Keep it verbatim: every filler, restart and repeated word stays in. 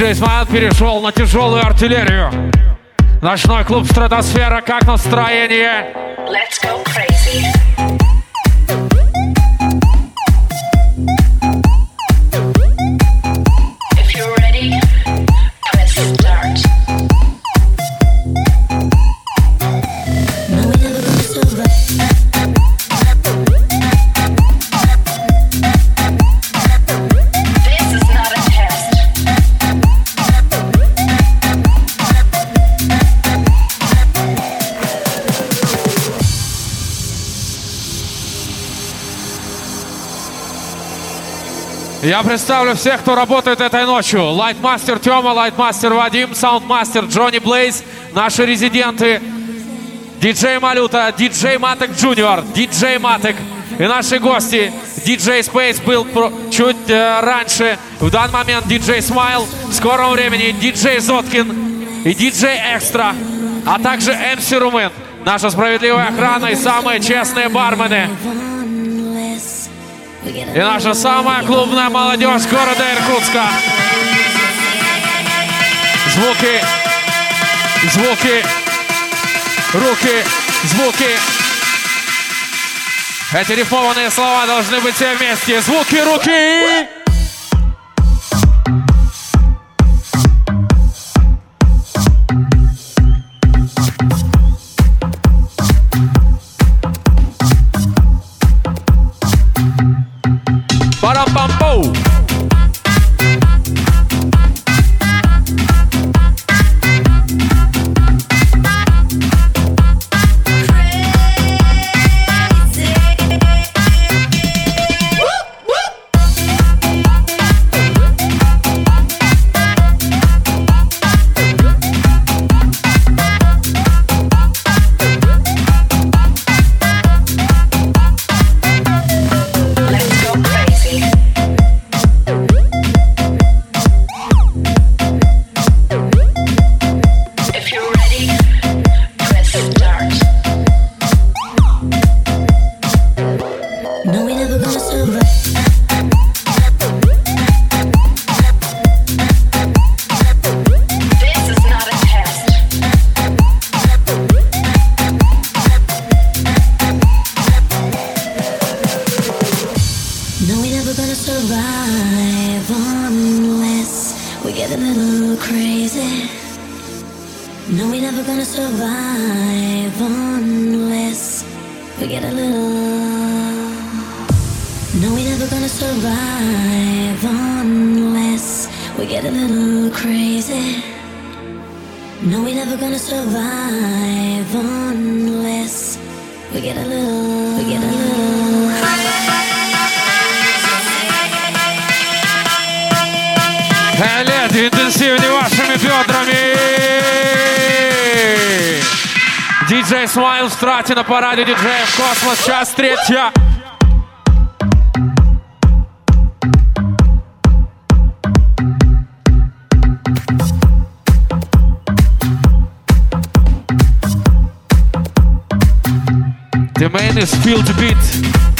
Диджей Смайл перешел на тяжелую артиллерию. Ночной клуб «Стратосфера», как настроение? Let's go crazy. If you're ready, press start. No, we never gonna survive. This is not a test. Я представлю всех, кто работает этой ночью. Лайтмастер Тёма, Лайтмастер Вадим, Саундмастер Джонни Блейз, наши резиденты, диджей Малюта, диджей Матек Джуниор, диджей Матек и наши гости. диджей Спейс был чуть э, раньше, в данный момент диджей Смайл, в скором времени диджей Зоткин и диджей Экстра, а также эм си Румен, наша справедливая охрана и самые честные бармены. И наша самая клубная молодежь города Иркутска. Звуки, звуки, руки, звуки. Эти рифмованные слова должны быть все вместе. Звуки, руки. Парам-пам-пау! Леди, интенсивнее вашими бедрами. Диджей Смайл в страте на параде диджеев Космос. Часть третья. The man is filled beat.